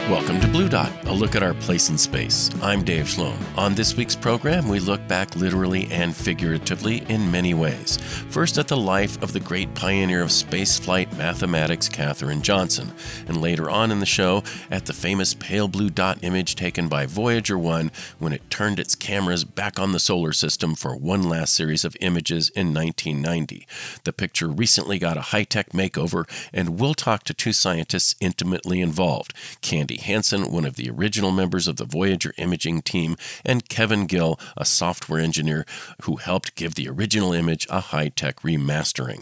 Welcome to Blue Dot, a look at our place in space. I'm Dave Sloan. On this week's program, we look back literally and figuratively in many ways. First at the life of the great pioneer of spaceflight mathematics, Katherine Johnson, and later on in the show at the famous pale blue dot image taken by Voyager 1 when it turned its cameras back on the solar system for one last series of images in 1990. The picture recently got a high-tech makeover, and we'll talk to two scientists intimately involved, Candy Hansen, one of the original members of the Voyager imaging team, and Kevin Gill, a software engineer who helped give the original image a high-tech remastering.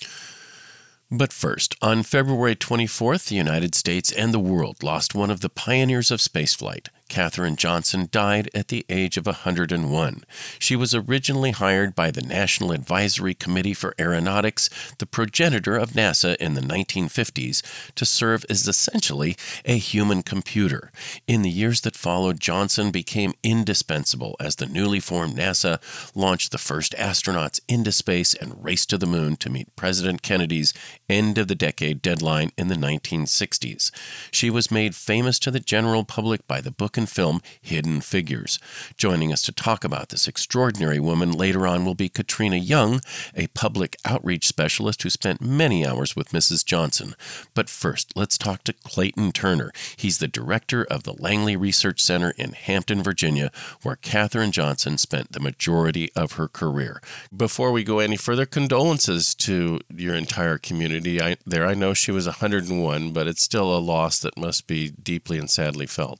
But first, on February 24th, the United States and the world lost one of the pioneers of spaceflight. Katherine Johnson died at the age of 101. She was originally hired by the National Advisory Committee for Aeronautics, the progenitor of NASA in the 1950s, to serve as essentially a human computer. In the years that followed, Johnson became indispensable as the newly formed NASA launched the first astronauts into space and raced to the moon to meet President Kennedy's end-of-the-decade deadline in the 1960s. She was made famous to the general public by the book and film Hidden Figures. Joining us to talk about this extraordinary woman later on will be Katrina Young, a public outreach specialist who spent many hours with Mrs. Johnson. But first, let's talk to Clayton Turner. He's the director of the Langley Research Center in Hampton, Virginia, where Katherine Johnson spent the majority of her career. Before we go any further, condolences to your entire community. I know she was 101, but it's still a loss that must be deeply and sadly felt.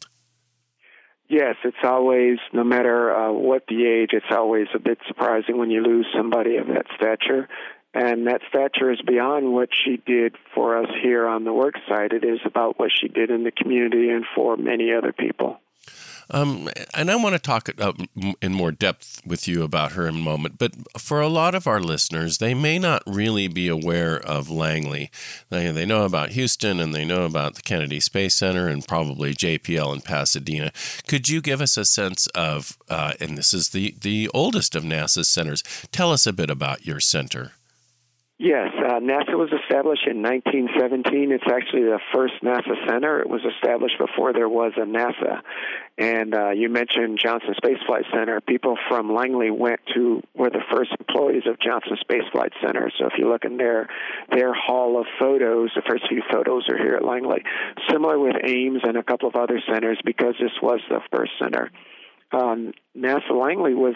Yes, it's always, no matter what the age, it's always a bit surprising when you lose somebody of that stature. And that stature is beyond what she did for us here on the work site. It is about what she did in the community and for many other people. And I want to talk in more depth with you about her in a moment, but for a lot of our listeners, they may not really be aware of Langley. They know about Houston and they know about the Kennedy Space Center and probably JPL in Pasadena. Could you give us a sense of, and this is the oldest of NASA's centers, tell us a bit about your center. Yes, NASA was established in 1917. It's actually the first NASA center. It was established before there was a NASA. And you mentioned Johnson Space Flight Center. People from Langley were the first employees of Johnson Space Flight Center. So if you look in their hall of photos, the first few photos are here at Langley. Similar with Ames and a couple of other centers because this was the first center. Langley was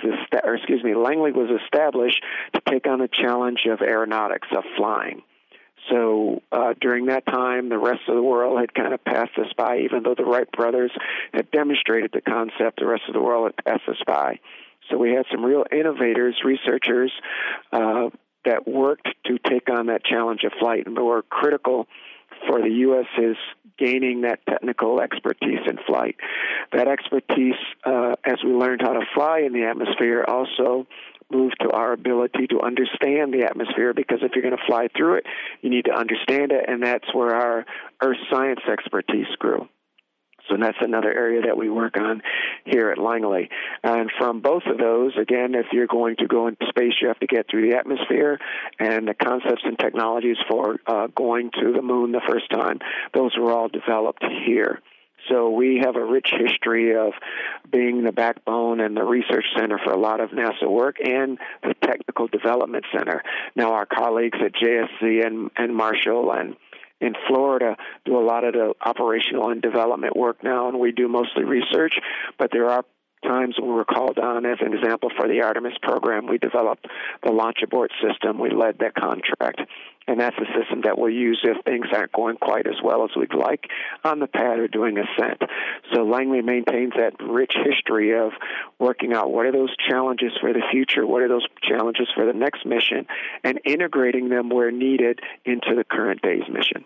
established to take on the challenge of aeronautics, of flying. So during that time, the rest of the world had kind of passed us by. Even though the Wright brothers had demonstrated the concept, the rest of the world had passed us by. So we had some real innovators, researchers that worked to take on that challenge of flight and were critical for the U.S.'s gaining that technical expertise in flight. That expertise, as we learned how to fly in the atmosphere, also moved to our ability to understand the atmosphere, because if you're going to fly through it, you need to understand it, and that's where our earth science expertise grew. So that's another area that we work on here at Langley. And from both of those, again, if you're going to go into space, you have to get through the atmosphere, and the concepts and technologies for going to the moon the first time, those were all developed here. So we have a rich history of being the backbone and the research center for a lot of NASA work and the technical development center. Now our colleagues at JSC and Marshall and in Florida do a lot of the operational and development work now, and we do mostly research, but there are times when we're called on. As an example, for the Artemis program, we developed the launch abort system. We led that contract, and that's a system that we'll use if things aren't going quite as well as we'd like on the pad or doing ascent. So Langley maintains that rich history of working out what are those challenges for the future, what are those challenges for the next mission, and integrating them where needed into the current day's mission.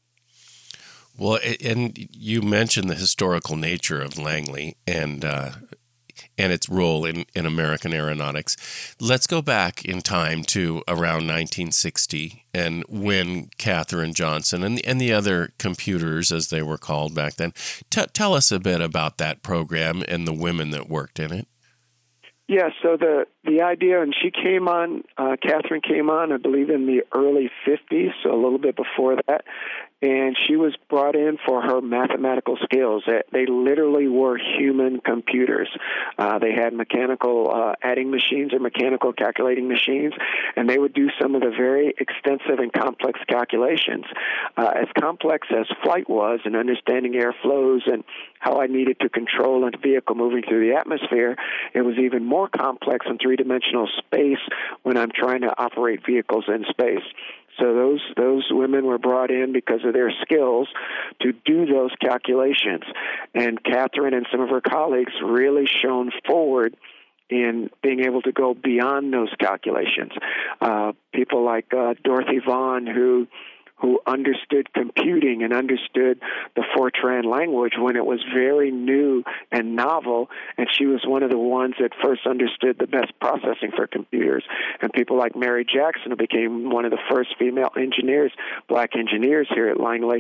Well, and you mentioned the historical nature of Langley and its role in American aeronautics. Let's go back in time to around 1960 and when Katherine Johnson and the other computers, as they were called back then, tell us a bit about that program and the women that worked in it. Yeah, so the idea, and she came on, Katherine came on, I believe, in the early 50s, so a little bit before that, and she was brought in for her mathematical skills. They literally were human computers. They had mechanical adding machines or mechanical calculating machines, and they would do some of the very extensive and complex calculations. As complex as flight was, and understanding air flows and how I needed to control a vehicle moving through the atmosphere, it was even more complex in three-dimensional space when I'm trying to operate vehicles in space. So those women were brought in because of their skills to do those calculations. And Catherine and some of her colleagues really shone forward in being able to go beyond those calculations. People like Dorothy Vaughan, who understood computing and understood the Fortran language when it was very new and novel, and she was one of the ones that first understood the best processing for computers. And people like Mary Jackson, who became one of the first female engineers, black engineers here at Langley,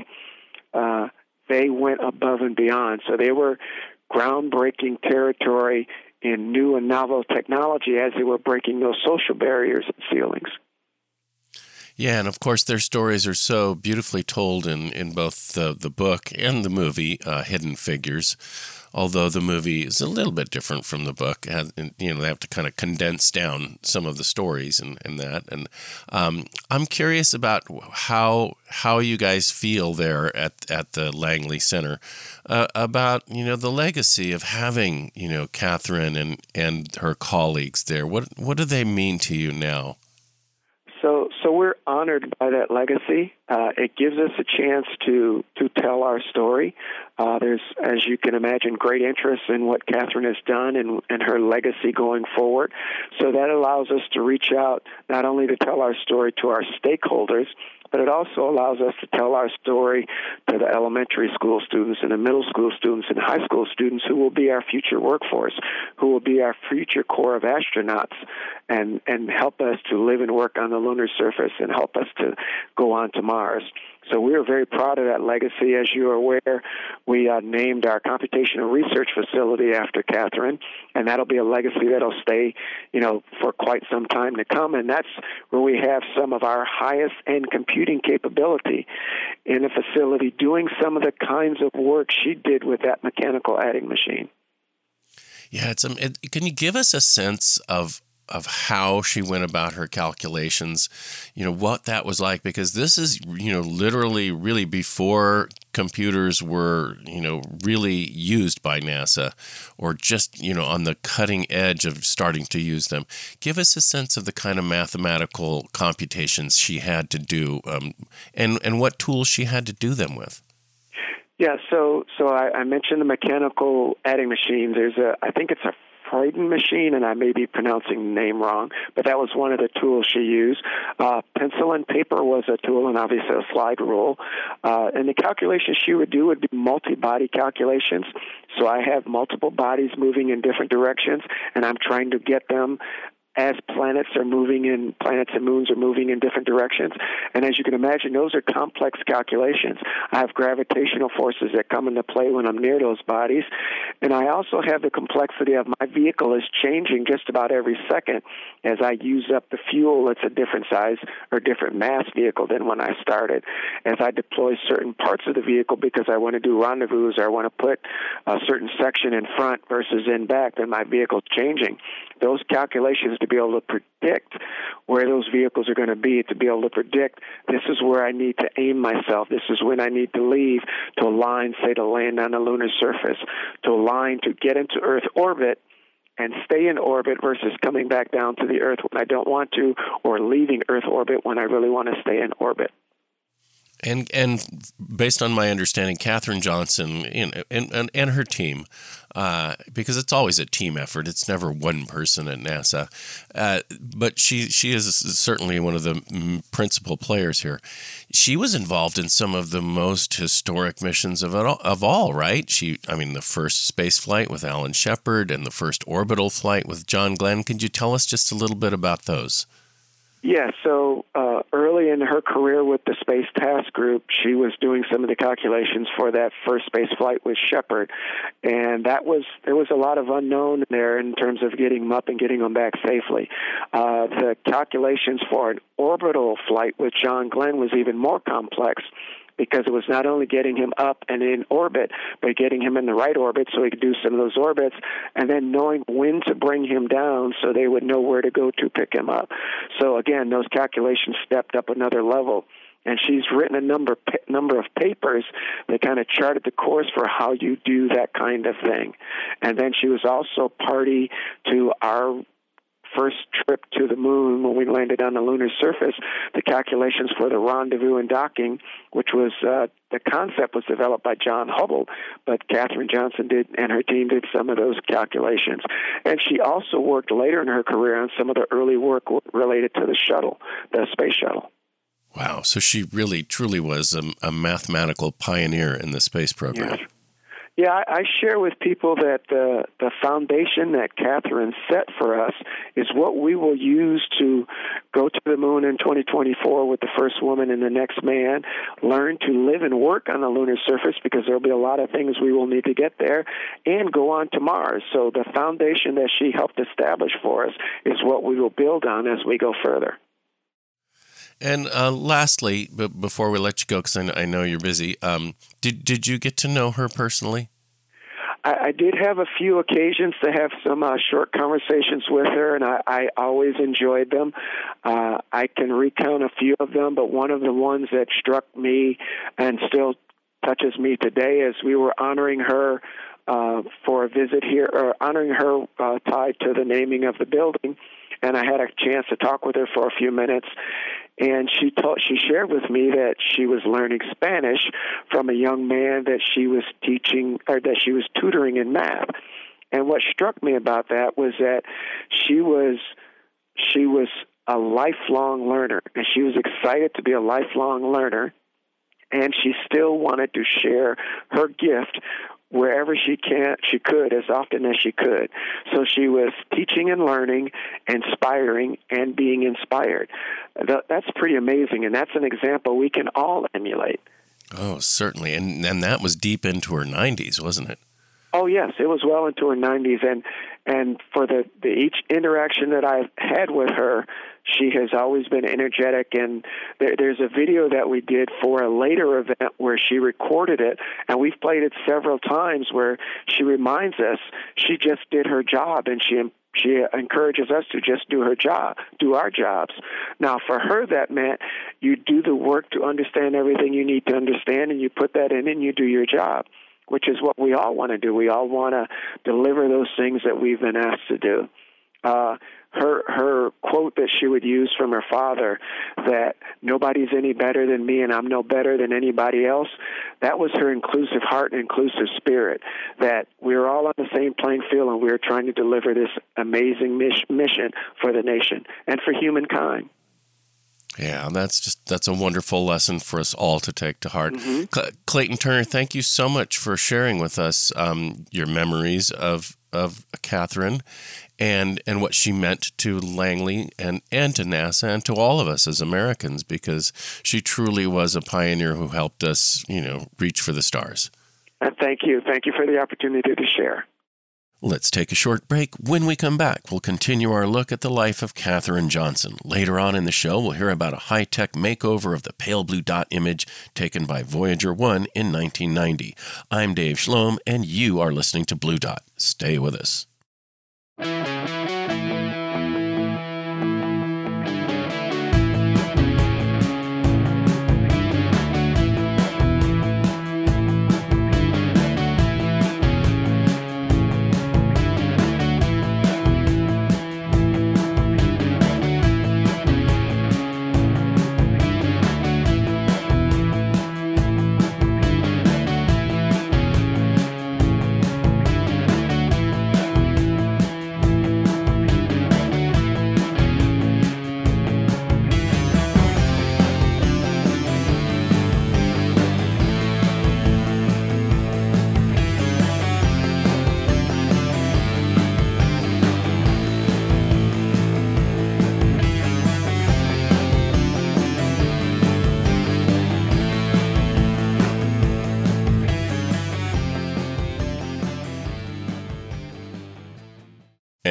they went above and beyond. So they were groundbreaking territory in new and novel technology as they were breaking those social barriers and ceilings. Yeah, and of course their stories are so beautifully told in both the book and the movie, Hidden Figures, although the movie is a little bit different from the book. They have to kind of condense down some of the stories and that. And I'm curious about how you guys feel there at the Langley Center about, the legacy of having, Catherine and her colleagues there. What do they mean to you now? So we're honored by that legacy. It gives us a chance to tell our story. There's, as you can imagine, great interest in what Catherine has done and her legacy going forward. So that allows us to reach out not only to tell our story to our stakeholders, but it also allows us to tell our story to the elementary school students and the middle school students and high school students who will be our future workforce, who will be our future corps of astronauts and help us to live and work on the lunar surface and help us to go on to Mars. So we're very proud of that legacy. As you are aware, we named our computational research facility after Catherine, and that'll be a legacy that'll stay, for quite some time to come. And that's where we have some of our highest end computing capability in a facility doing some of the kinds of work she did with that mechanical adding machine. Yeah, can you give us a sense of how she went about her calculations, what that was like? Because this is, literally really before computers were, really used by NASA or just, on the cutting edge of starting to use them. Give us a sense of the kind of mathematical computations she had to do and what tools she had to do them with. Yeah, so I mentioned the mechanical adding machine. I think it's a Freuden machine, and I may be pronouncing the name wrong, but that was one of the tools she used. Pencil and paper was a tool, and obviously a slide rule. And the calculations she would do would be multi-body calculations. So I have multiple bodies moving in different directions, and I'm trying to get them as planets and moons are moving in different directions. And as you can imagine, those are complex calculations. I have gravitational forces that come into play when I'm near those bodies. And I also have the complexity of my vehicle is changing just about every second as I use up the fuel. It's a different size or different mass vehicle than when I started. As I deploy certain parts of the vehicle because I want to do rendezvous or I want to put a certain section in front versus in back, then my vehicle's changing. Those calculations to be able to predict where those vehicles are going to be, to be able to predict this is where I need to aim myself, this is when I need to leave to align, say, to land on the lunar surface, to align to get into Earth orbit and stay in orbit versus coming back down to the Earth when I don't want to, or leaving Earth orbit when I really want to stay in orbit. And based on my understanding, Catherine Johnson and her team, because it's always a team effort. It's never one person at NASA. But she is certainly one of the principal players here. She was involved in some of the most historic missions of all, right? The first space flight with Alan Shepard and the first orbital flight with John Glenn. Could you tell us just a little bit about those? Yeah, so early in her career with the Space Task Group, she was doing some of the calculations for that first space flight with Shepard, and there was a lot of unknown there in terms of getting them up and getting them back safely. The calculations for an orbital flight with John Glenn was even more complex because it was not only getting him up and in orbit, but getting him in the right orbit so he could do some of those orbits, and then knowing when to bring him down so they would know where to go to pick him up. So again, those calculations stepped up another level. And she's written a number of papers that kind of charted the course for how you do that kind of thing. And then she was also party to our first trip to the moon when we landed on the lunar surface, the calculations for the rendezvous and docking, which was the concept was developed by John Hubble, but Katherine Johnson did, and her team did some of those calculations. And she also worked later in her career on some of the early work related to the shuttle, the space shuttle. Wow. So she really, truly was a mathematical pioneer in the space program. Yes. Yeah, I share with people that the foundation that Katherine set for us is what we will use to go to the moon in 2024 with the first woman and the next man, learn to live and work on the lunar surface because there will be a lot of things we will need to get there, and go on to Mars. So the foundation that she helped establish for us is what we will build on as we go further. And lastly, before we let you go, because I know you're busy, did you get to know her personally? I did have a few occasions to have some short conversations with her, and I always enjoyed them. I can recount a few of them, but one of the ones that struck me and still touches me today is we were honoring her for a visit here, or honoring her tied to the naming of the building, and I had a chance to talk with her for a few minutes. And she shared with me that she was learning Spanish from a young man that she was teaching, or that she was tutoring in math. And what struck me about that was that she was a lifelong learner, and she was excited to be a lifelong learner, and she still wanted to share her gift wherever she could, as often as she could. So she was teaching and learning, inspiring, and being inspired. That's pretty amazing, and that's an example we can all emulate. Oh, certainly. And that was deep into her 90s, wasn't it? Oh, yes. It was well into her 90s, and for the each interaction that I've had with her, she has always been energetic, and there's a video that we did for a later event where she recorded it, and we've played it several times, where she reminds us she just did her job, and she encourages us to just do our jobs. Now, for her, that meant you do the work to understand everything you need to understand, and you put that in and you do your job, which is what we all want to do. We all want to deliver those things that we've been asked to do. Her quote that she would use from her father, that nobody's any better than me and I'm no better than anybody else, that was her inclusive heart and inclusive spirit, that we're all on the same playing field and we're trying to deliver this amazing mission for the nation and for humankind. Yeah, that's a wonderful lesson for us all to take to heart. Mm-hmm. Clayton Turner, thank you so much for sharing with us your memories of Katherine and what she meant to Langley and to NASA and to all of us as Americans, because she truly was a pioneer who helped us, reach for the stars. And thank you. Thank you for the opportunity to share. Let's take a short break. When we come back, we'll continue our look at the life of Katherine Johnson. Later on in the show, we'll hear about a high-tech makeover of the pale blue dot image taken by Voyager 1 in 1990. I'm Dave Schlom, and you are listening to Blue Dot. Stay with us.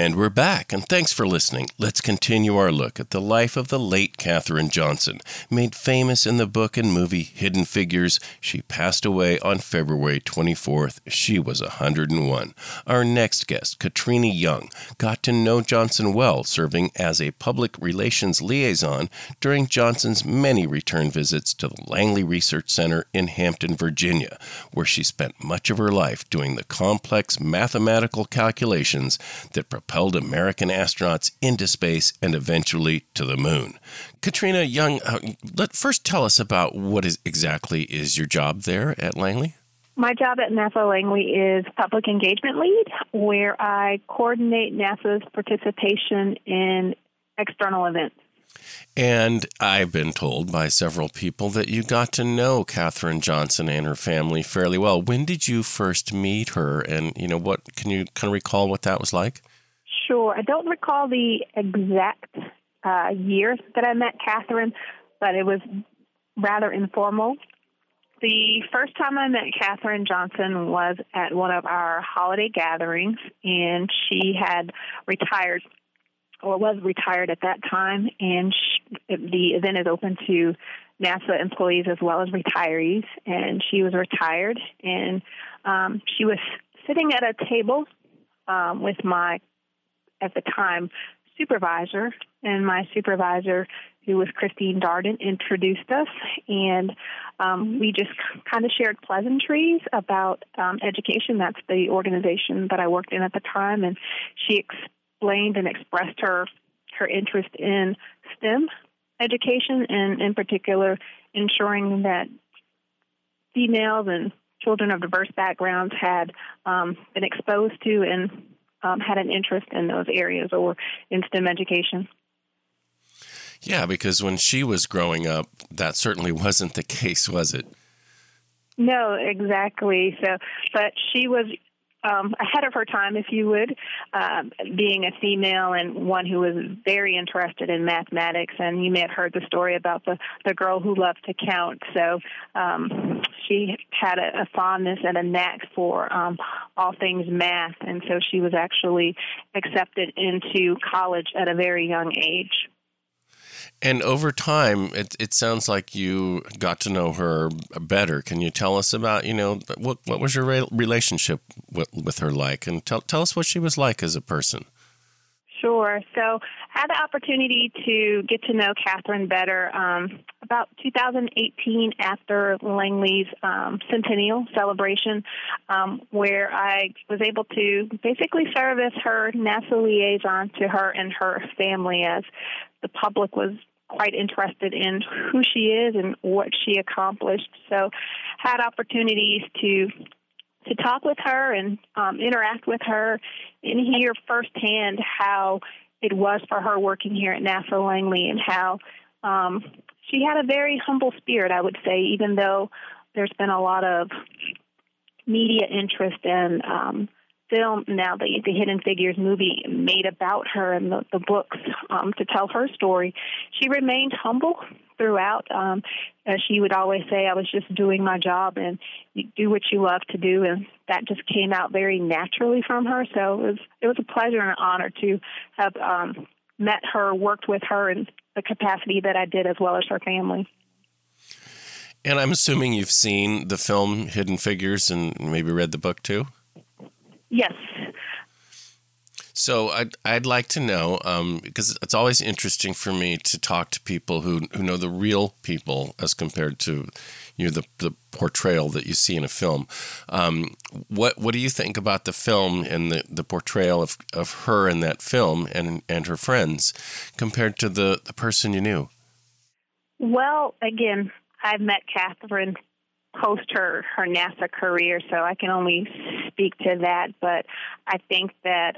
And we're back, and thanks for listening. Let's continue our look at the life of the late Katherine Johnson. Made famous in the book and movie Hidden Figures, she passed away on February 24th. She was 101. Our next guest, Katrina Young, got to know Johnson well, serving as a public relations liaison during Johnson's many return visits to the Langley Research Center in Hampton, Virginia, where she spent much of her life doing the complex mathematical calculations that propelled American astronauts into space and eventually to the moon. Katrina Young, first tell us about what exactly is your job there at Langley? My job at NASA Langley is Public Engagement Lead, where I coordinate NASA's participation in external events. And I've been told by several people that you got to know Katherine Johnson and her family fairly well. When did you first meet her? And, what can you kind of recall what that was like? Sure. I don't recall the exact year that I met Katherine, but it was rather informal. The first time I met Katherine Johnson was at one of our holiday gatherings, and she had retired, or was retired at that time, and the event is open to NASA employees as well as retirees, and she was retired, and she was sitting at a table with my, at the time, supervisor, and my supervisor, who was Christine Darden, introduced us, and we just kind of shared pleasantries about education. That's the organization that I worked in at the time, and she explained and expressed her interest in STEM education, and in particular, ensuring that females and children of diverse backgrounds had been exposed to and had an interest in those areas or in STEM education. Yeah, because when she was growing up, that certainly wasn't the case, was it? No, exactly. So, but she was ahead of her time, if you would, being a female and one who was very interested in mathematics. And you may have heard the story about the girl who loved to count. So she had a fondness and a knack for all things math. And so she was actually accepted into college at a very young age. And over time, it sounds like you got to know her better. Can you tell us about, what was your relationship with her like? And tell us what she was like as a person. Sure. So I had the opportunity to get to know Katherine better about 2018 after Langley's centennial celebration, where I was able to basically serve as her NASA liaison to her and her family, as the public was quite interested in who she is and what she accomplished. So had opportunities to talk with her and interact with her and hear firsthand how it was for her working here at NASA Langley, and how she had a very humble spirit, I would say, even though there's been a lot of media interest in film now, the Hidden Figures movie made about her and the books to tell her story. She remained humble throughout. As she would always say, I was just doing my job, and you do what you love to do, and that just came out very naturally from her. So it was a pleasure and an honor to have met her, worked with her in the capacity that I did, as well as her family. And I'm assuming you've seen the film Hidden Figures and maybe read the book too? Yes. So I'd like to know, because it's always interesting for me to talk to people who know the real people as compared to the portrayal that you see in a film. What do you think about the film and the portrayal of her in that film and her friends compared to the person you knew? Well, again, I've met Katherine post her NASA career, so I can only speak to that. But I think that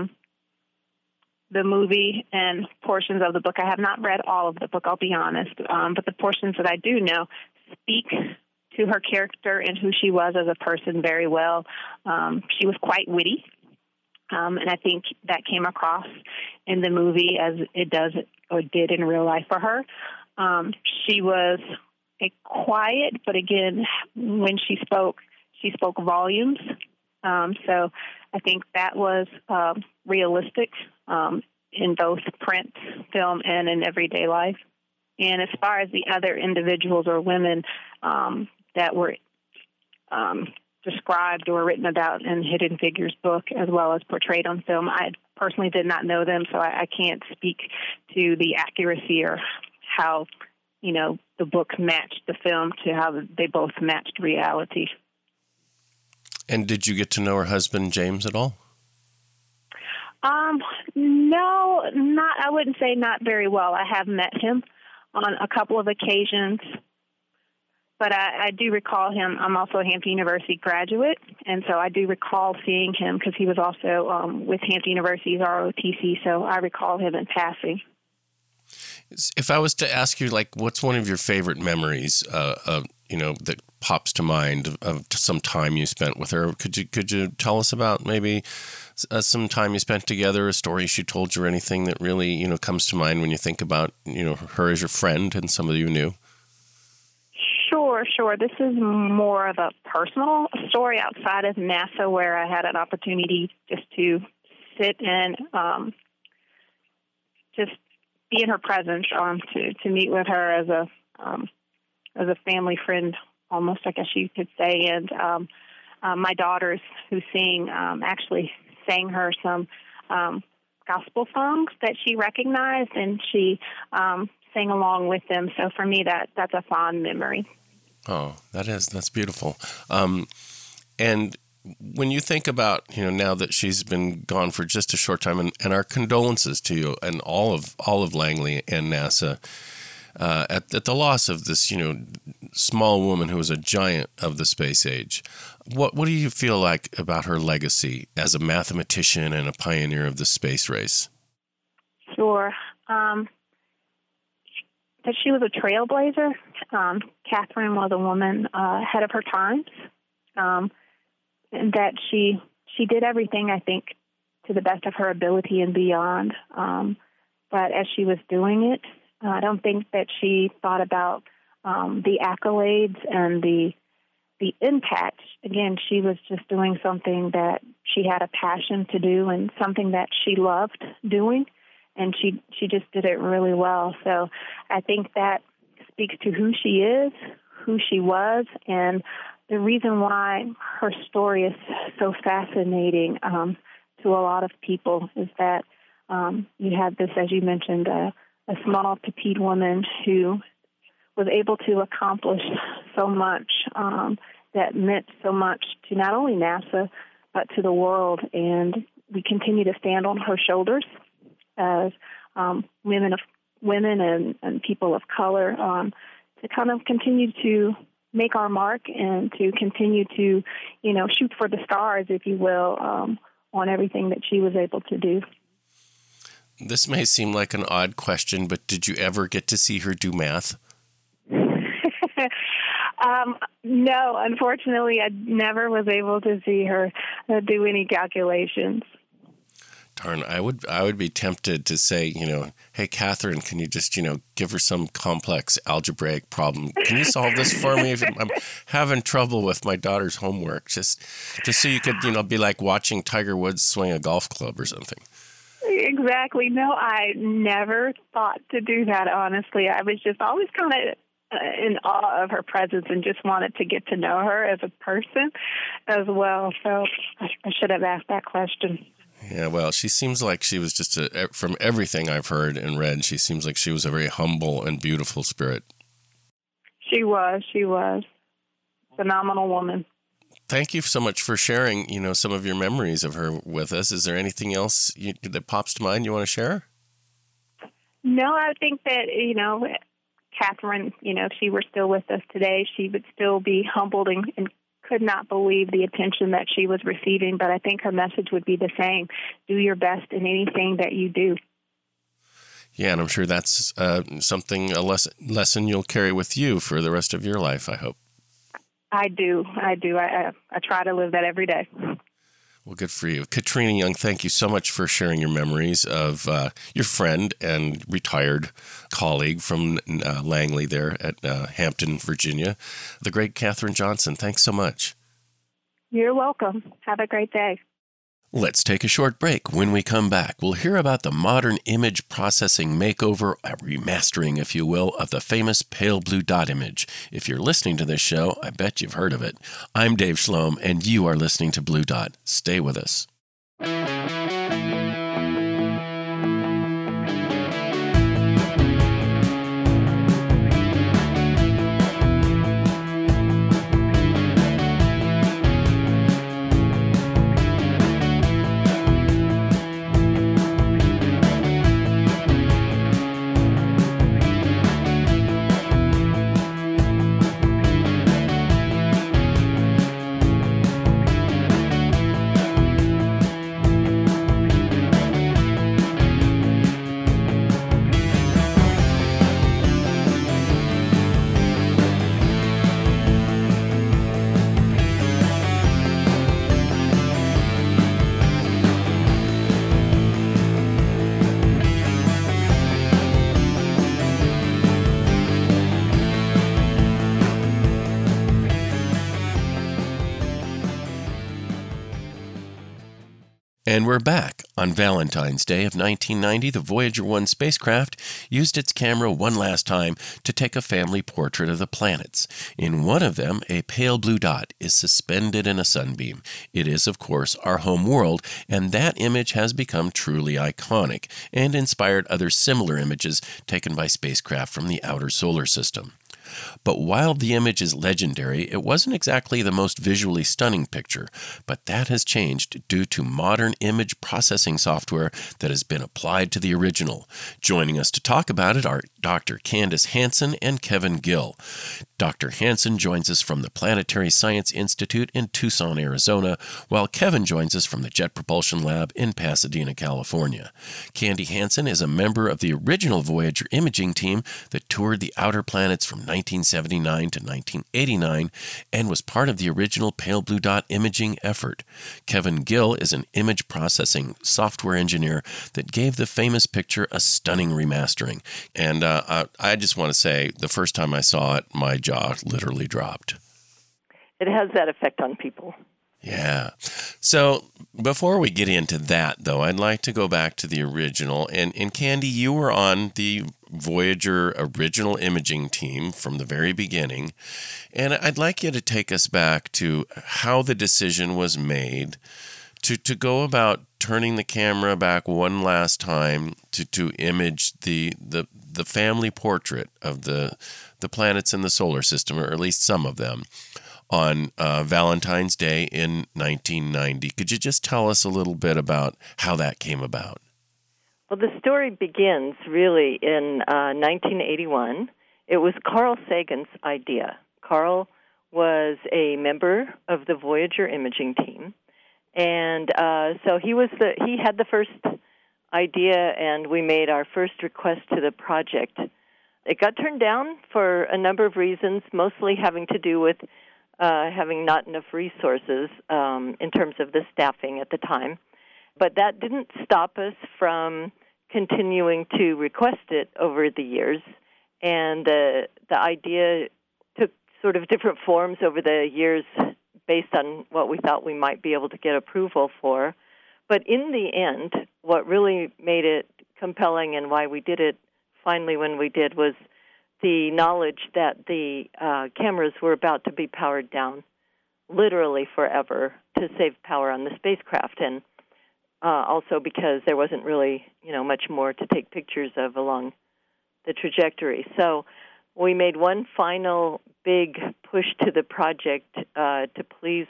the movie and portions of the book, I have not read all of the book, I'll be honest, but the portions that I do know speak to her character and who she was as a person very well. She was quite witty, and I think that came across in the movie as it does or did in real life for her. She was a quiet, but again, when she spoke volumes. So I think that was realistic in both print, film, and in everyday life. And as far as the other individuals or women that were described or written about in Hidden Figures book, as well as portrayed on film, I personally did not know them, so I can't speak to the accuracy or how, the book matched the film to how they both matched reality. And did you get to know her husband, James, at all? No, I wouldn't say not very well. I have met him on a couple of occasions, but I do recall him. I'm also a Hampton University graduate, and so I do recall seeing him because he was also with Hampton University's ROTC, so I recall him in passing. If I was to ask you, what's one of your favorite memories, that pops to mind of some time you spent with her, could you tell us about maybe some time you spent together, a story she told you, or anything that really, comes to mind when you think about, her as your friend and somebody you knew? Sure. This is more of a personal story outside of NASA, where I had an opportunity just to sit and just be in her presence, to meet with her as a family friend, almost, I guess you could say. And my daughters who sing actually sang her some gospel songs that she recognized, and she sang along with them. So for me, that's a fond memory. Oh, that's beautiful. And when you think about, now that she's been gone for just a short time, and our condolences to you and all of Langley and NASA at the loss of this, small woman who was a giant of the space age. What do you feel like about her legacy as a mathematician and a pioneer of the space race? Sure. That she was a trailblazer. Catherine was a woman ahead of her times, and that she did everything, I think, to the best of her ability and beyond. But as she was doing it, I don't think that she thought about the accolades and the impact. Again, she was just doing something that she had a passion to do and something that she loved doing, and she just did it really well. So I think that speaks to who she is, who she was, and the reason why her story is so fascinating to a lot of people is that you have this, as you mentioned, a small, petite woman who was able to accomplish so much that meant so much to not only NASA, but to the world. And we continue to stand on her shoulders as women and people of color to kind of continue to make our mark and to continue to, shoot for the stars, if you will, on everything that she was able to do. This may seem like an odd question, but did you ever get to see her do math? No, unfortunately, I never was able to see her do any calculations. Darn, I would be tempted to say, hey, Catherine, can you just, give her some complex algebraic problem? Can you solve this for me? I'm having trouble with my daughter's homework. Just so you could, be like watching Tiger Woods swing a golf club or something. Exactly. No, I never thought to do that, honestly. I was just always kind of in awe of her presence and just wanted to get to know her as a person as well. So I should have asked that question. Yeah, well, she seems like she was just, from everything I've heard and read, she seems like she was a very humble and beautiful spirit. She was. Phenomenal woman. Thank you so much for sharing, some of your memories of her with us. Is there anything else that pops to mind you want to share? No, I think that, Catherine, if she were still with us today, she would still be humbled and could not believe the attention that she was receiving. But I think her message would be the same. Do your best in anything that you do. Yeah, and I'm sure that's a lesson you'll carry with you for the rest of your life, I hope. I do. I try to live that every day. Well, good for you. Katrina Young, thank you so much for sharing your memories of your friend and retired colleague from Langley there at Hampton, Virginia, the great Katherine Johnson. Thanks so much. You're welcome. Have a great day. Let's take a short break. When we come back, we'll hear about the modern image processing makeover, a remastering, if you will, of the famous pale blue dot image. If you're listening to this show, I bet you've heard of it. I'm Dave Schloem, and you are listening to Blue Dot. Stay with us. And we're back. On Valentine's Day of 1990, the Voyager 1 spacecraft used its camera one last time to take a family portrait of the planets. In one of them, a pale blue dot is suspended in a sunbeam. It is, of course, our home world, and that image has become truly iconic and inspired other similar images taken by spacecraft from the outer solar system. But while the image is legendary, it wasn't exactly the most visually stunning picture, but that has changed due to modern image processing software that has been applied to the original. Joining us to talk about it are Dr. Candace Hanson and Kevin Gill. Dr. Hanson joins us from the Planetary Science Institute in Tucson, Arizona, while Kevin joins us from the Jet Propulsion Lab in Pasadena, California. Candy Hanson is a member of the original Voyager imaging team that toured the outer planets from 1979 to 1989 and was part of the original pale blue dot imaging effort. Kevin Gill is an image processing software engineer that gave the famous picture a stunning remastering. And I just want to say, the first time I saw it, my jaw literally dropped. It has that effect on people. Yeah. So before we get into that, though, I'd like to go back to the original. And Candy, you were on the Voyager original imaging team from the very beginning. And I'd like you to take us back to how the decision was made to go about turning the camera back one last time to image the family portrait of the planets in the solar system, or at least some of them, on Valentine's Day in 1990. Could you just tell us a little bit about how that came about? Well, the story begins really in 1981. It was Carl Sagan's idea. Carl was a member of the Voyager imaging team, and so he had the first idea, and we made our first request to the project. It got turned down for a number of reasons, mostly having to do with having not enough resources in terms of the staffing at the time. But that didn't stop us from continuing to request it over the years. And the idea took sort of different forms over the years based on what we thought we might be able to get approval for. But in the end, what really made it compelling and why we did it finally when we did was the knowledge that the cameras were about to be powered down literally forever to save power on the spacecraft, and also because there wasn't really, much more to take pictures of along the trajectory. So we made one final big push to the project to please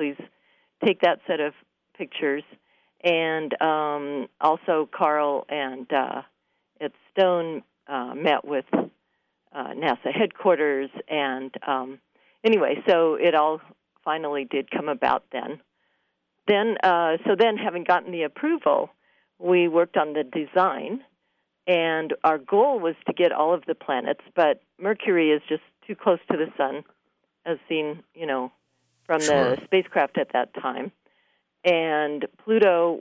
take that set of pictures. And also Carl and Ed Stone met with NASA headquarters, and anyway, so it all finally did come about then. Then having gotten the approval, we worked on the design, and our goal was to get all of the planets, but Mercury is just too close to the sun, as seen, from Sure. the spacecraft at that time. And Pluto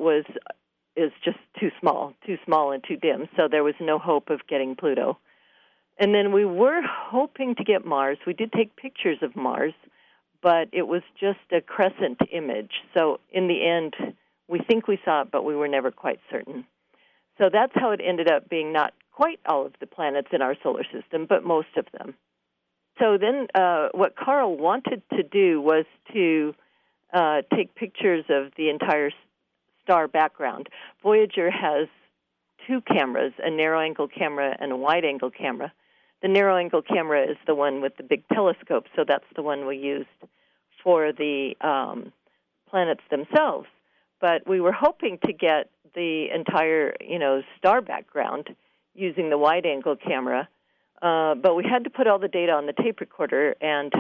is just too small and too dim, so there was no hope of getting Pluto. And then we were hoping to get Mars. We did take pictures of Mars, but it was just a crescent image. So in the end, We think we saw it, but we were never quite certain. So that's how it ended up being not quite all of the planets in our solar system, but most of them. So then what Carl wanted to do was to take pictures of the entire star background. Voyager has two cameras, a narrow-angle camera and a wide-angle camera. The narrow-angle camera is the one with the big telescope, so that's the one we used for the planets themselves. But we were hoping to get the entire, star background using the wide-angle camera, but we had to put all the data on the tape recorder, and,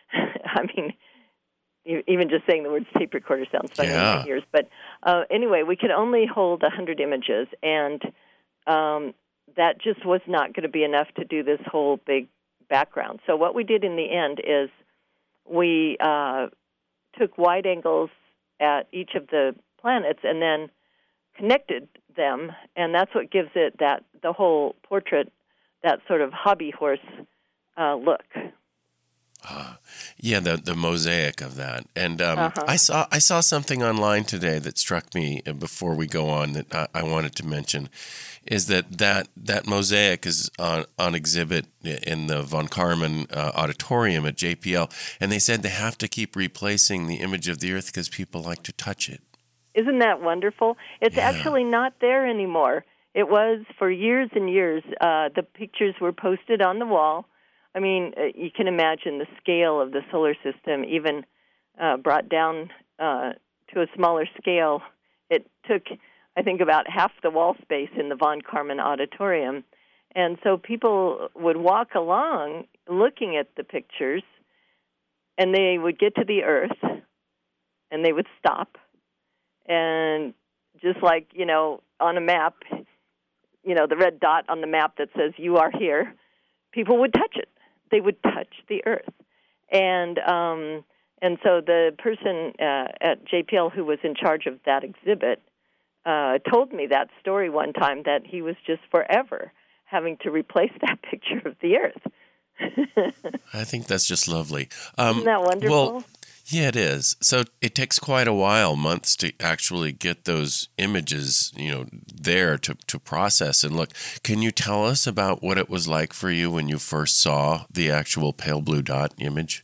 even just saying the words tape recorder sounds funny in my ears. But anyway, we could only hold 100 images, and that just was not going to be enough to do this whole big background. So what we did in the end is we took wide angles at each of the planets and then connected them, and that's what gives it the whole portrait, that sort of hobby horse look. The mosaic of that. And I saw something online today that struck me before we go on that I wanted to mention, is that mosaic is on exhibit in the Von Karman Auditorium at JPL, and they said they have to keep replacing the image of the Earth because people like to touch it. Isn't that wonderful? It's actually not there anymore. It was for years and years. The pictures were posted on the wall. I mean, you can imagine the scale of the solar system, even brought down to a smaller scale. It took, I think, about half the wall space in the Von Karman Auditorium. And so people would walk along looking at the pictures, and they would get to the Earth, and they would stop. And just like, on a map, the red dot on the map that says you are here, people would touch it. They would touch the Earth. And so the person at JPL who was in charge of that exhibit told me that story one time, that he was just forever having to replace that picture of the Earth. I think that's just lovely. Isn't that wonderful? Well, yeah, it is. So it takes quite a while, months, to actually get those images, there to process and look. Can you tell us about what it was like for you when you first saw the actual pale blue dot image?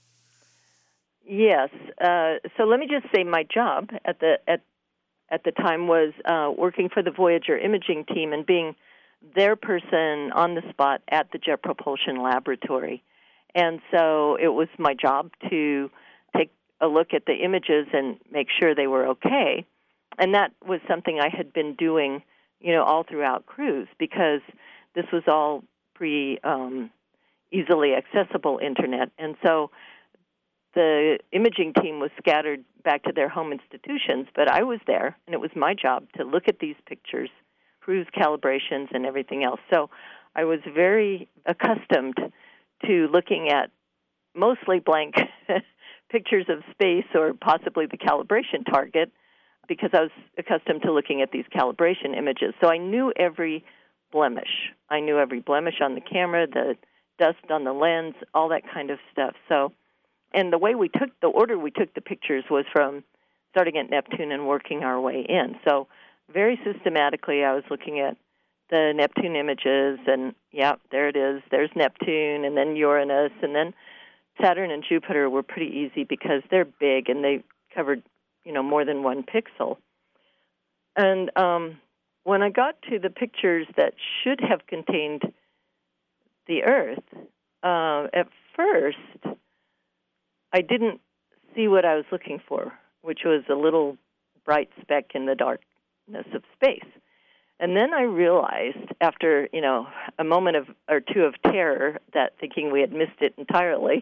Yes. So let me just say my job at the time was working for the Voyager imaging team and being their person on the spot at the Jet Propulsion Laboratory. And so it was my job to take a look at the images and make sure they were okay. And that was something I had been doing, all throughout cruise, because this was all easily accessible internet. And so the imaging team was scattered back to their home institutions, but I was there, and it was my job to look at these pictures, cruise calibrations, and everything else. So I was very accustomed to looking at mostly blank pictures of space, or possibly the calibration target, because I was accustomed to looking at these calibration images. So I knew every blemish. I knew every blemish on the camera, the dust on the lens, all that kind of stuff. So, and the order we took the pictures was from starting at Neptune and working our way in. So very systematically, I was looking at the Neptune images, and there it is. There's Neptune, and then Uranus, and then Saturn and Jupiter were pretty easy because they're big and they covered, more than one pixel. And when I got to the pictures that should have contained the Earth, at first I didn't see what I was looking for, which was a little bright speck in the darkness of space. And then I realized, after, a moment or two of terror, that thinking we had missed it entirely,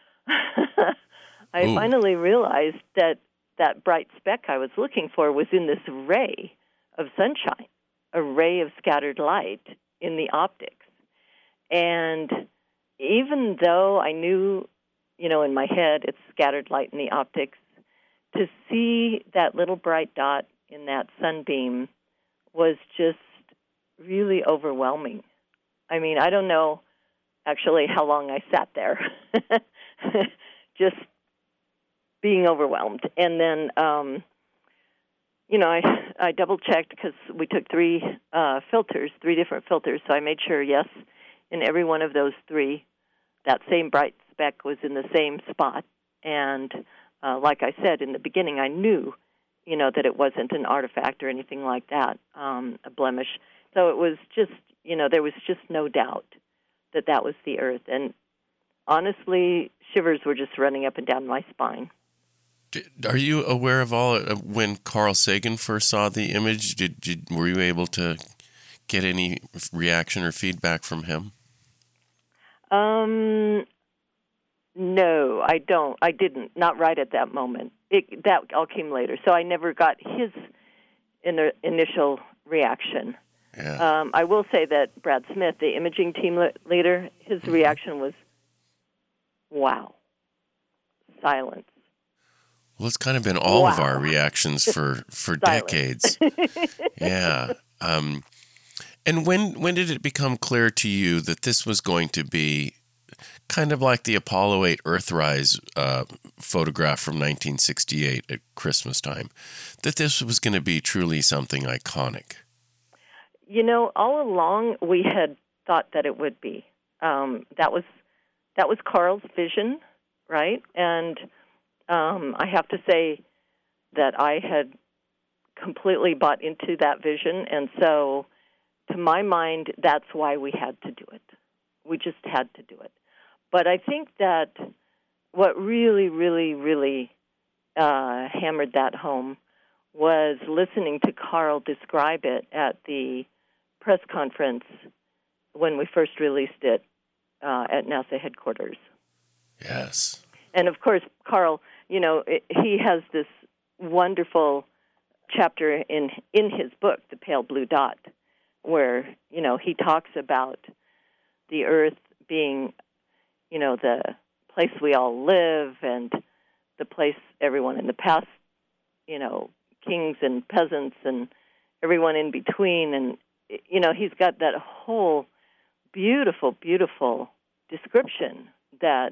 I finally realized that bright speck I was looking for was in this ray of sunshine, a ray of scattered light in the optics. And even though I knew, in my head it's scattered light in the optics, to see that little bright dot in that sunbeam was just really overwhelming. I mean, I don't know actually how long I sat there, just being overwhelmed. And then I double-checked because we took three different filters. So I made sure, yes, in every one of those three, that same bright speck was in the same spot. And like I said in the beginning, I knew, that it wasn't an artifact or anything like that, a blemish. So it was just, there was just no doubt that was the Earth. And honestly, shivers were just running up and down my spine. Are you aware of all when Carl Sagan first saw the image? Were you able to get any reaction or feedback from him? No, I don't. I didn't. Not right at that moment. That all came later, so I never got his initial reaction. Yeah. I will say that Brad Smith, the imaging team leader, his reaction was, "Wow, silence." Well, it's kind of been all of our reactions for decades. Yeah. And when did it become clear to you that this was going to be kind of like the Apollo 8 Earthrise photograph from 1968 at Christmas time, that this was going to be truly something iconic? All along we had thought that it would be. That was Carl's vision, right? And I have to say that I had completely bought into that vision, and so to my mind, that's why we had to do it. We just had to do it. But I think that what really, really, really hammered that home was listening to Carl describe it at the press conference when we first released it at NASA headquarters. Yes. And of course, Carl, he has this wonderful chapter in his book, The Pale Blue Dot, where, he talks about the Earth being, the place we all live and the place everyone in the past, kings and peasants and everyone in between. And, he's got that whole beautiful, beautiful description that,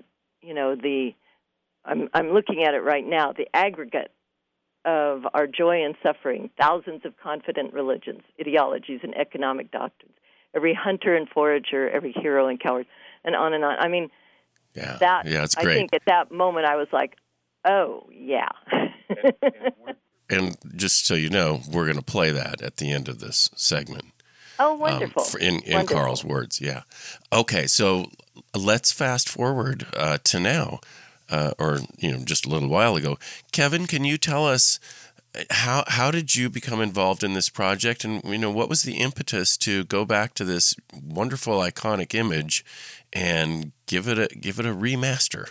I'm looking at it right now, the aggregate of our joy and suffering, thousands of confident religions, ideologies, and economic doctrines, every hunter and forager, every hero and coward, and on and on. I mean, it's great. I think at that moment I was like, oh, yeah. And just so you know, we're going to play that at the end of this segment. Oh, wonderful. In wonderful. Carl's words, yeah. Okay, so let's fast forward to now. Or just a little while ago. Kevin, can you tell us how did you become involved in this project, and what was the impetus to go back to this wonderful, iconic image and give it a remaster?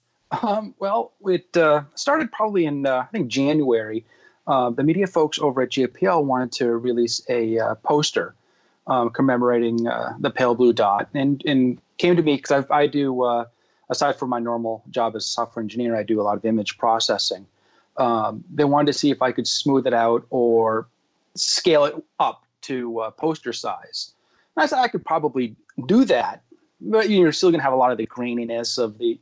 Well, it started probably in I think January. The media folks over at JPL wanted to release a poster commemorating the Pale Blue Dot, and came to me because I do. Aside from my normal job as a software engineer, I do a lot of image processing. They wanted to see if I could smooth it out or scale it up to poster size. And I said I could probably do that, but you're still going to have a lot of the graininess of the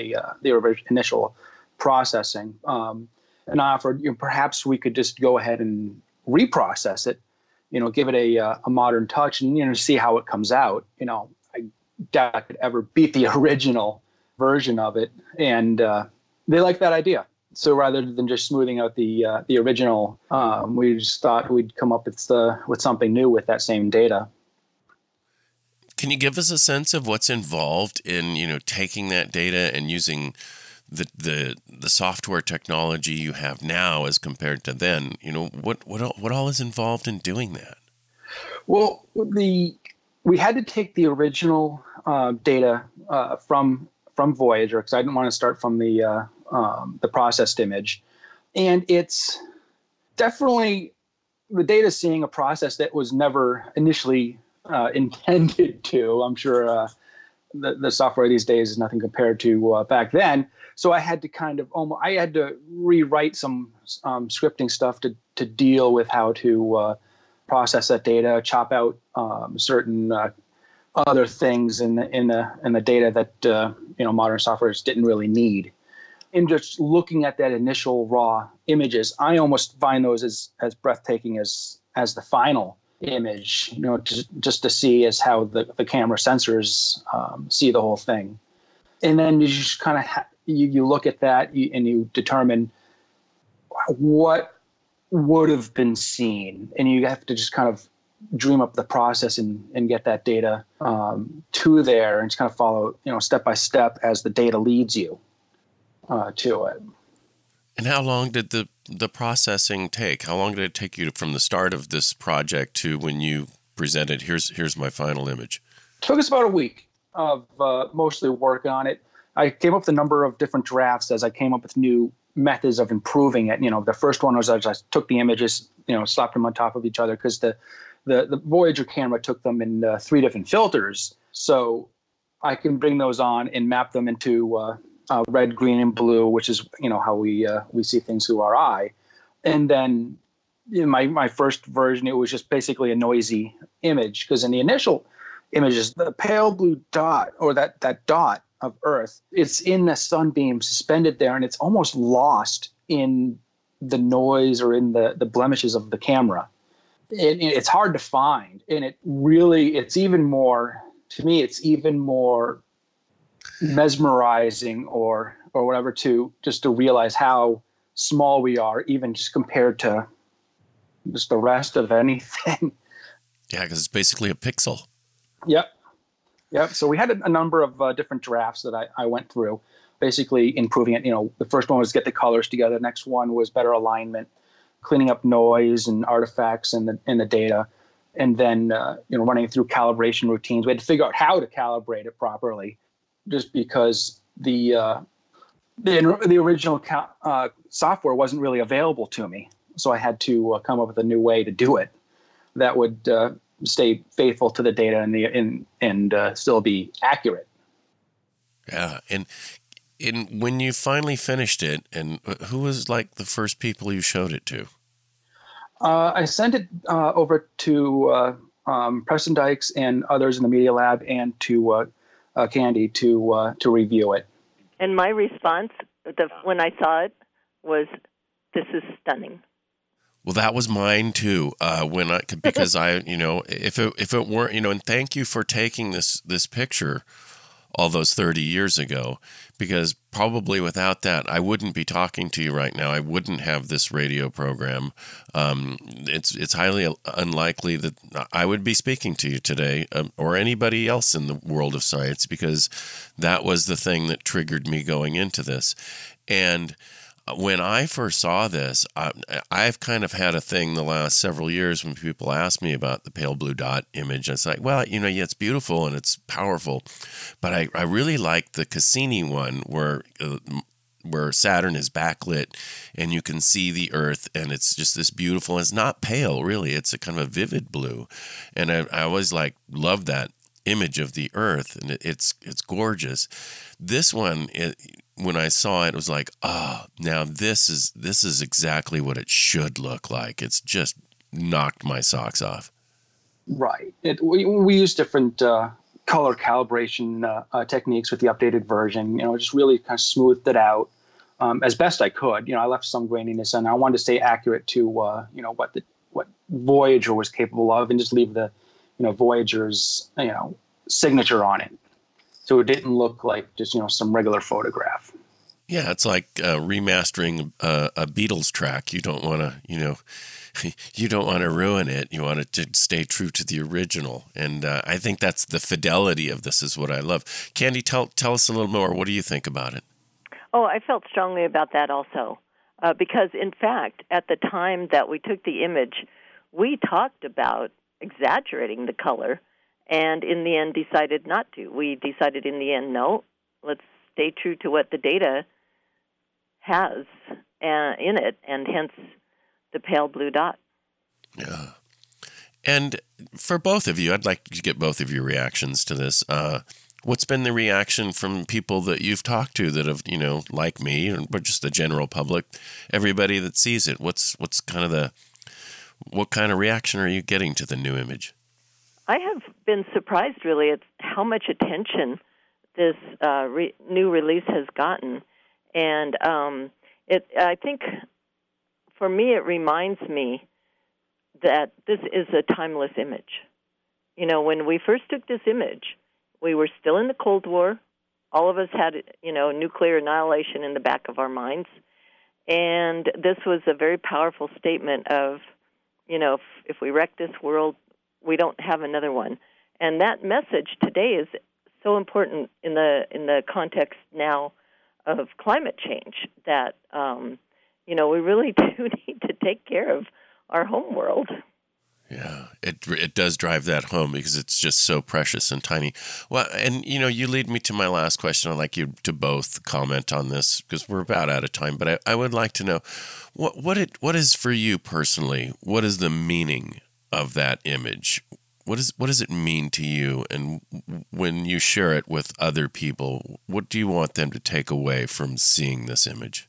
initial processing. And I offered perhaps we could just go ahead and reprocess it, give it a modern touch, and see how it comes out. I doubt I could ever beat the original version of it, and they liked that idea. So rather than just smoothing out the original, we just thought we'd come up with something new with that same data. Can you give us a sense of what's involved in taking that data and using the software technology you have now as compared to then? What all is involved in doing that? Well, we had to take the original data from Voyager because I didn't want to start from the processed image, and it's definitely the data seeing a process that was never initially intended to. I'm sure the software these days is nothing compared to back then. So I had to rewrite some scripting stuff to deal with how to process that data, chop out certain other things in the data that modern softwares didn't really need. in just looking at that initial raw images, I almost find those as breathtaking as the final image, just to see as how the camera sensors see the whole thing. And then you just kind of you look at that and you determine what would have been seen, and you have to just kind of dream up the process and get that data to there, and just kind of follow step by step as the data leads you to it. And how long did the processing take? How long did it take you from the start of this project to when you presented, here's my final image? It took us about a week of mostly work on it. I came up with a number of different drafts as I came up with new methods of improving it. The first one was I just took the images, slapped them on top of each other, because the Voyager camera took them in 3 different filters. So I can bring those on and map them into red, green, and blue, which is how we see things through our eye. And then in my first version, it was just basically a noisy image, because in the initial images, the pale blue dot, or that dot of Earth, it's in the sunbeam suspended there, and it's almost lost in the noise or in the blemishes of the camera. It's hard to find, and it's even more, to me, it's even more mesmerizing or whatever to realize how small we are, even just compared to just the rest of anything. Yeah, because it's basically a pixel. Yep. So we had a number of different drafts that I went through, basically improving it. The first one was get the colors together. The next one was better alignment, cleaning up noise and artifacts in the data, and then running it through calibration routines. We had to figure out how to calibrate it properly, just because the original software wasn't really available to me. So I had to come up with a new way to do it that would stay faithful to the data and still be accurate. Yeah, and when you finally finished it, and who was like the first people you showed it to? I sent it over to Preston Dykes and others in the Media Lab, and to Candy to review it. And my response when I saw it was, "This is stunning." Well, that was mine too. Because if it weren't, and thank you for taking this picture all those 30 years ago, because probably without that, I wouldn't be talking to you right now. I wouldn't have this radio program. It's highly unlikely that I would be speaking to you today, or anybody else in the world of science, because that was the thing that triggered me going into this. And when I first saw this, I've kind of had a thing the last several years when people ask me about the pale blue dot image. It's like, well, yeah, it's beautiful and it's powerful, but I really like the Cassini one where Saturn is backlit and you can see the Earth, and it's just this beautiful. It's not pale, really. It's a kind of a vivid blue, and I always love that image of the Earth, and it's gorgeous. This one, when I saw it was like, now this is exactly what it should look like. It's just knocked my socks off. Right. We use different color calibration techniques with the updated version. Just really kind of smoothed it out as best I could. I left some graininess, and I wanted to stay accurate to what Voyager was capable of, and just leave the Voyager's signature on it, so it didn't look like just some regular photograph. Yeah, it's like remastering a Beatles track. You don't want to you don't want to ruin it. You want it to stay true to the original, and I think that's the fidelity of this is what I love. Candy, tell us a little more. What do you think about it? Oh, I felt strongly about that also, because in fact, at the time that we took the image, we talked about exaggerating the color, and in the end decided not to. We decided in the end, no, let's stay true to what the data has in it, and hence the pale blue dot. Yeah. And for both of you, I'd like to get both of your reactions to this. What's been the reaction from people that you've talked to that have, like me, or just the general public, everybody that sees it? What's kind of what kind of reaction are you getting to the new image? I have been surprised, really, at how much attention this new release has gotten. And I think, for me, it reminds me that this is a timeless image. You know, when we first took this image, we were still in the Cold War. All of us had, nuclear annihilation in the back of our minds. And this was a very powerful statement of, if we wreck this world, we don't have another one. And that message today is so important in the context now of climate change that, we really do need to take care of our home world. Yeah, it does drive that home because it's just so precious and tiny. Well, and you lead me to my last question. I'd like you to both comment on this because we're about out of time. But I would like to know what is for you personally. What is the meaning of that image? What does it mean to you? And when you share it with other people, what do you want them to take away from seeing this image?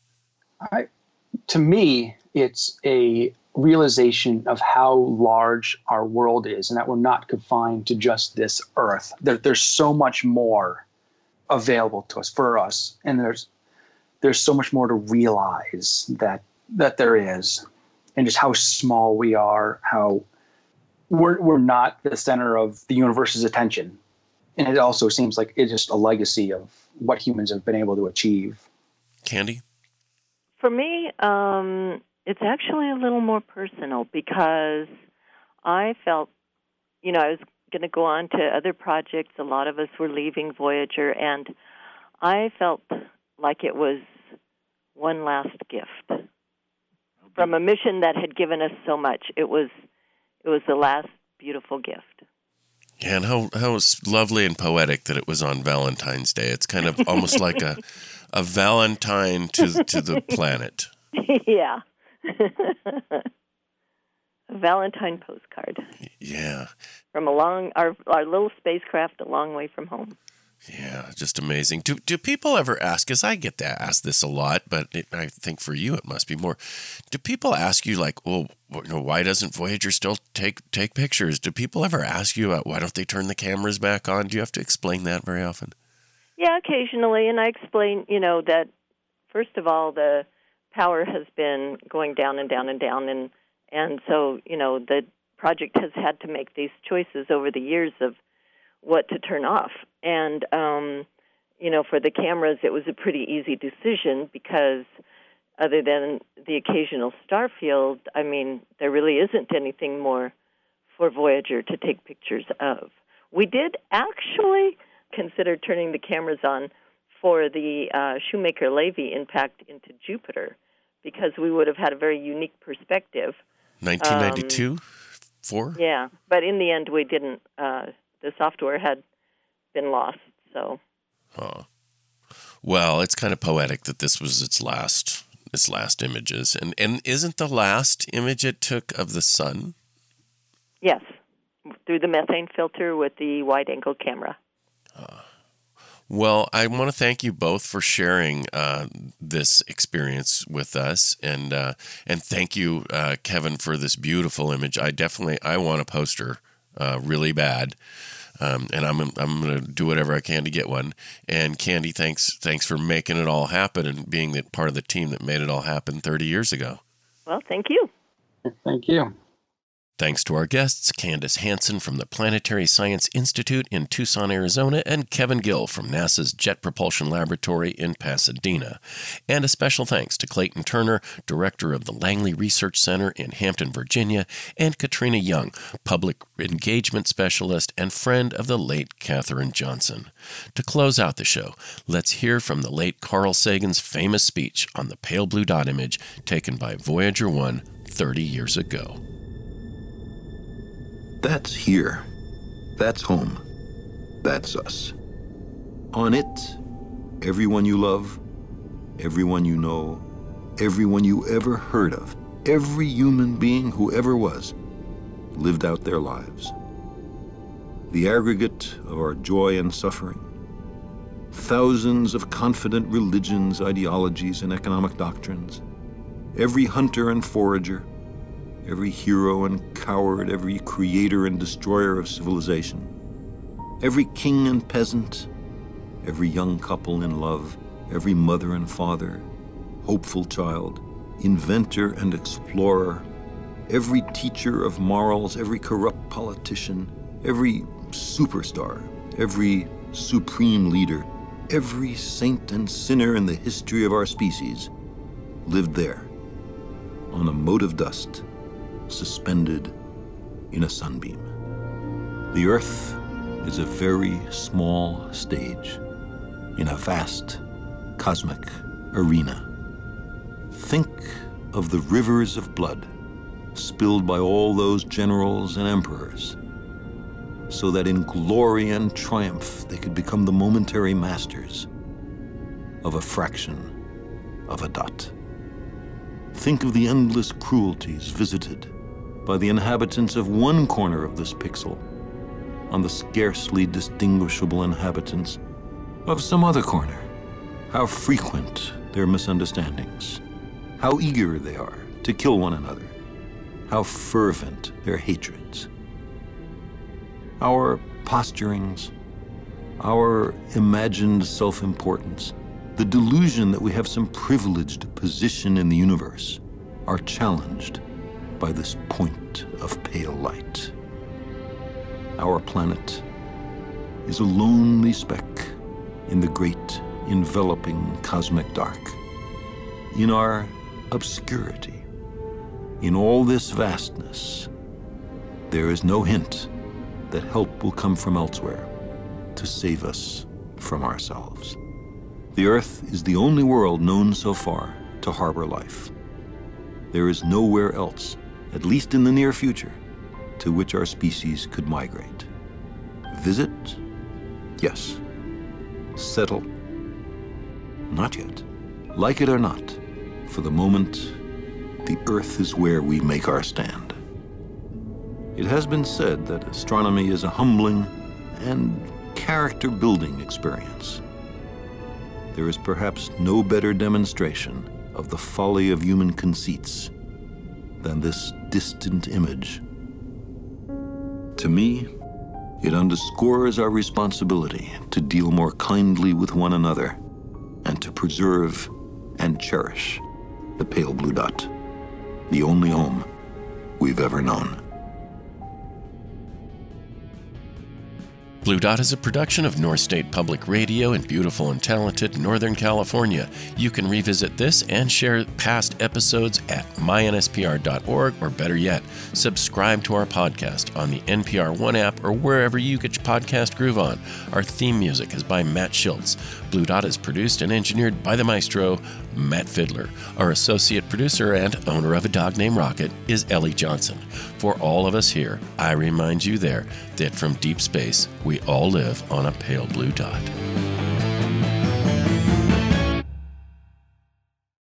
To me, it's a realization of how large our world is and that we're not confined to just this earth. There's so much more available to us, for us, and there's so much more to realize that there is, and just how small we are, how we're not the center of the universe's attention. And it also seems like it's just a legacy of what humans have been able to achieve. Candy? For me, it's actually a little more personal because I felt, I was going to go on to other projects. A lot of us were leaving Voyager, and I felt like it was one last gift from a mission that had given us so much. It was the last beautiful gift. Yeah, and how lovely and poetic that it was on Valentine's Day. It's kind of almost like a Valentine to the planet. Yeah. A Valentine postcard. Yeah. From our little spacecraft a long way from home. Yeah, just amazing. Do people ever ask, because I get asked this a lot, but I think for you it must be more. Do people ask you like, well, why doesn't Voyager still take pictures? Do people ever ask you why don't they turn the cameras back on? Do you have to explain that very often? Yeah, occasionally, and I explain, that first of all, the power has been going down and down and down, and so, the project has had to make these choices over the years of what to turn off. And, for the cameras, it was a pretty easy decision because other than the occasional star field, there really isn't anything more for Voyager to take pictures of. We did actually consider turning the cameras on for the Shoemaker-Levy impact into Jupiter because we would have had a very unique perspective. 1992? 4? Yeah, but in the end we didn't. The software had been lost, so. Oh. Well, it's kind of poetic that this was its last images. And isn't the last image it took of the sun? Yes, through the methane filter with the wide-angle camera. Well, I want to thank you both for sharing this experience with us, and thank you, Kevin, for this beautiful image. I want a poster really bad, and I'm going to do whatever I can to get one. And Candy, thanks for making it all happen and being part of the team that made it all happen 30 years ago. Well, thank you. Thank you. Thanks to our guests, Candace Hansen from the Planetary Science Institute in Tucson, Arizona, and Kevin Gill from NASA's Jet Propulsion Laboratory in Pasadena. And a special thanks to Clayton Turner, director of the Langley Research Center in Hampton, Virginia, and Katrina Young, public engagement specialist and friend of the late Katherine Johnson. To close out the show, let's hear from the late Carl Sagan's famous speech on the pale blue dot image taken by Voyager 1 30 years ago. That's here. That's home. That's us. On it, everyone you love, everyone you know, everyone you ever heard of, every human being who ever was, lived out their lives. The aggregate of our joy and suffering, thousands of confident religions, ideologies, and economic doctrines, every hunter and forager, every hero and coward, every creator and destroyer of civilization, every king and peasant, every young couple in love, every mother and father, hopeful child, inventor and explorer, every teacher of morals, every corrupt politician, every superstar, every supreme leader, every saint and sinner in the history of our species lived there, on a mote of dust, suspended in a sunbeam. The Earth is a very small stage in a vast cosmic arena. Think of the rivers of blood spilled by all those generals and emperors, so that in glory and triumph they could become the momentary masters of a fraction of a dot. Think of the endless cruelties visited by the inhabitants of one corner of this pixel on the scarcely distinguishable inhabitants of some other corner. How frequent their misunderstandings, how eager they are to kill one another, how fervent their hatreds. Our posturings, our imagined self-importance, the delusion that we have some privileged position in the universe are challenged by this point of pale light. Our planet is a lonely speck in the great enveloping cosmic dark. In our obscurity, in all this vastness, there is no hint that help will come from elsewhere to save us from ourselves. The Earth is the only world known so far to harbor life. There is nowhere else, at least in the near future, to which our species could migrate. Visit? Yes. Settle? Not yet. Like it or not, for the moment, the Earth is where we make our stand. It has been said that astronomy is a humbling and character-building experience. There is perhaps no better demonstration of the folly of human conceits than this distant image. To me, it underscores our responsibility to deal more kindly with one another and to preserve and cherish the pale blue dot, the only home we've ever known. Blue Dot is a production of North State Public Radio in beautiful and talented Northern California. You can revisit this and share past episodes at mynspr.org, or better yet, subscribe to our podcast on the NPR One app or wherever you get your podcast groove on. Our theme music is by Matt Schultz. Blue Dot is produced and engineered by the maestro, Matt Fiddler. Our associate producer and owner of a dog named Rocket is Ellie Johnson. For all of us here, I remind you there that from deep space, we all live on a pale blue dot.